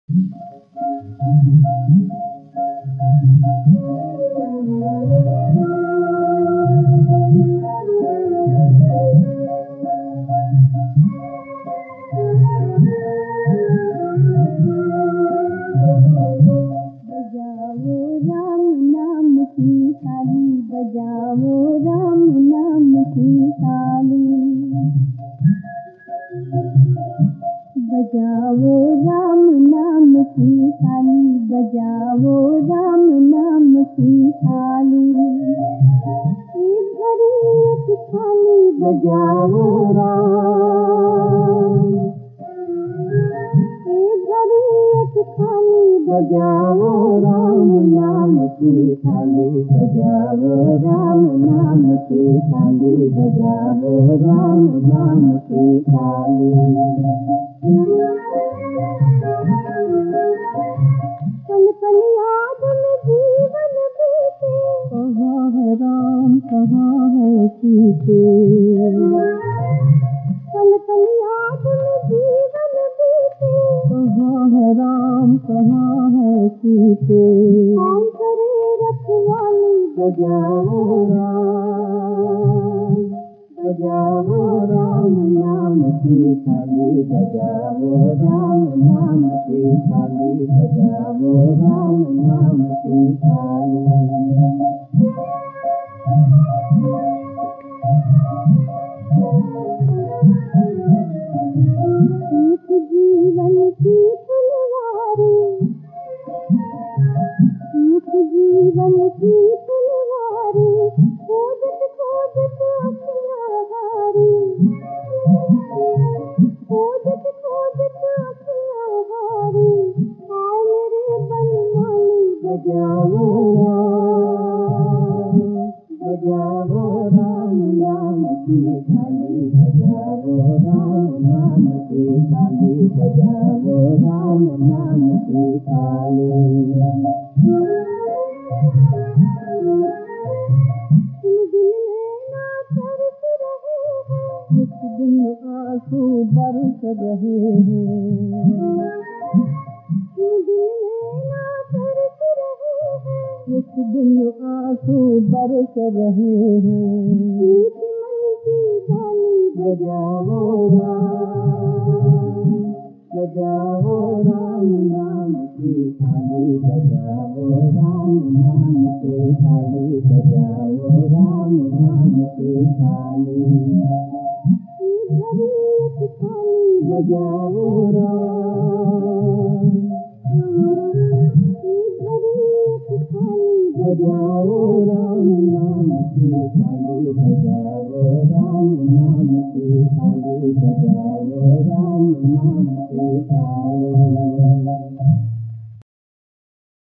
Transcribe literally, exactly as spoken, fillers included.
बजाओ राम नाम की ताली, बजाओ राम नाम की ताली, बजाओ राम नाम की ताली। एक घड़ी एक थाली बजाओ राम, एक घड़ी एक थाली बजाओ राम नाम की थाली, बजाओ राम नाम की थाली, बजाओ राम नाम की थाली। पल पल याद में जीवन बीते, कहाँ है राम कहाँ है सीते। पल पल याद में जीवन बीते, कहाँ है राम कहाँ है सीते। कौन करे रखवाली, बजाओ राम, बजाओ राम नाम की थाली, बजाओ राम नाम की थाली, बजाओ राम नाम की थाली। सूख जीवन की फुलवारी, सूख जीवन की फुलवारी, खोजत खोजत अखियाँ हारी, खोजत खोजत अखियाँ हारी। आओ मेरे बनवाली, बजाओ राम, बजाओ राम नाम की थाली, बजाओ राम नाम की थाली, बजाओ राम नाम की थाली। इन दिन नैना तरस रहे हैं, इस दिन आंसू बरस रहे हैं। इन दिन नैना तरस रहे हैं, इस दिन आंसू बरस रहे हैं। मीठी मन की डाली, बजाओ राम, बजाओ राम नाम की थाली, बजाओ राम नाम की थाली, बजाओ राम नाम की थाली। एक घड़ी एक थाली बजाओ राम, एक घड़ी एक थाली बजाओ राम नाम की थाली, बजाओ राम नाम की थाली, बजाओ राम नाम की थाली।